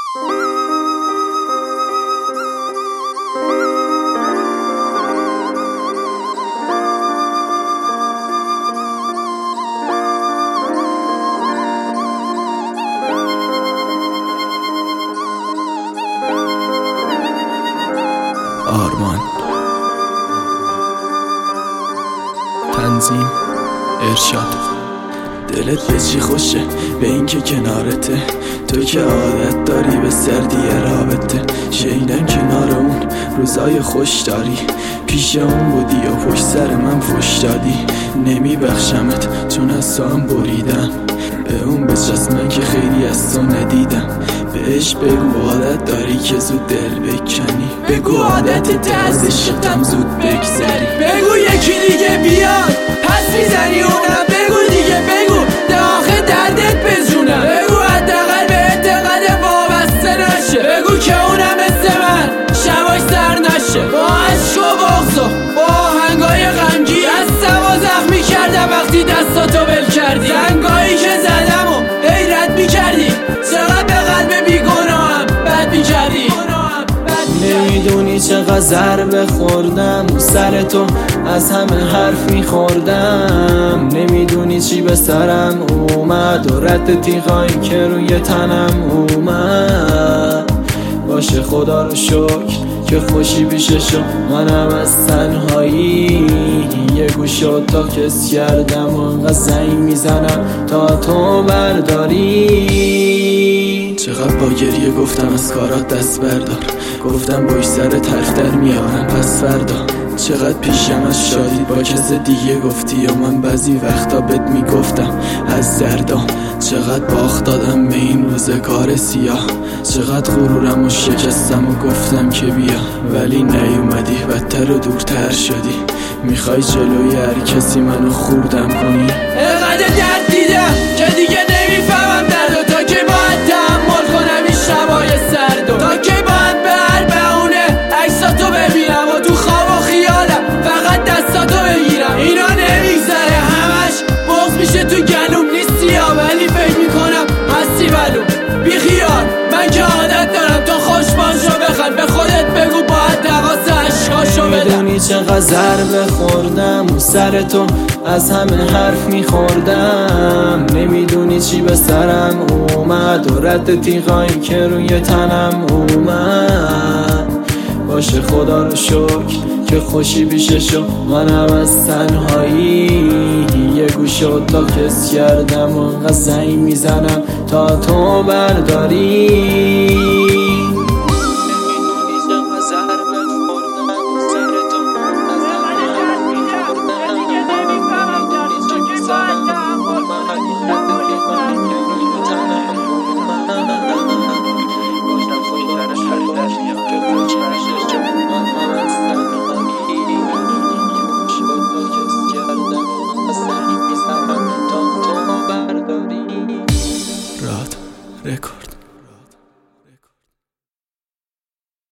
آرمان. تنظیم ارشاد. دلت به چی خوشه؟ به این که کنارته، تو که عادت داری به سردی رابطه. شنیدم کنار اون روزای خوش داری، پیش اون بودی و پشت سر من فش دادی. نمی بخشمت چون از تو هم بریدم، به اون بچسب من که خیلی از تو ندیدم. بهش بگو عادت داری که زود دل بکنی، بگو عادتت از عشقتم زود بگذری. بگو یکی دیگه بیاد پس میزنی اونم، بگو دیگه بگو ده آخه دردت بزونم. بگو حداقل به اعتقاد وابسته نشه، بگو که اونم مثل من شباش سر نشه. با عشق و بغض و با آهنگای غمگی دستم و زخمی کردم وقتی دستاتو ول کردی. زنگایی که زدم و حیرت میکردی، چقدر به قلب بیگناهم بد میکردی. نمیدونی چقدر ضربه خوردم سر تو، از همه حرف میخوردم. نمیدونی چی به سرم اومد و رد تیغایی که روی تنم اومد. باشه خدا رو شکر که خوشی بیشه شو، منم از تنهایی یه گوشو تا کس کردم و انقدر زنگ میزنم تا تو برداری. چقدر با گریه گفتم از کارات دست بردار، گفتم باش سر تلخ در میارم پس فردا. چقدر پیشم از شادی با کس دیگه گفتی و من بعضی وقتا بهت میگفتم از زردام. چقدر باخت دادم به این روزگار سیاه، چقدر غرورم و شکستم و گفتم که بیا، ولی نیومدی بدتر و دورتر شدی. میخوای جلوی هر کسی منو خوردم کنی؟ اینقدر درد دیدم که دیگه نمیفهمم دردو، تا که باید تحمل کنم این شبای سردو، تا که باید به هر بهونه عکساتو ببینم و تو خواب و خیالم فقط دستاتو بگیرم. اینا نمیگذره همش بغض میشه تو گلوم، نیستی ها ولی فکر میکنم هستی ولو. بی خیال من که عادت دارم تو خوش باشو بخند، به خودت بگو باید دقاس عشقاشو بدم. میدونی چقدر ضربه خوردم سر تو، از همه حرف میخوردم. نمیدونی چی به سرم اومد و رد تیغایی که روی تنم اومد. باشه خدا رو شکر که خوشی بیشه شو، منم از تنهایی یه گوشو تا کس کردم و انقدر زنگ میزنم تا تو برداری.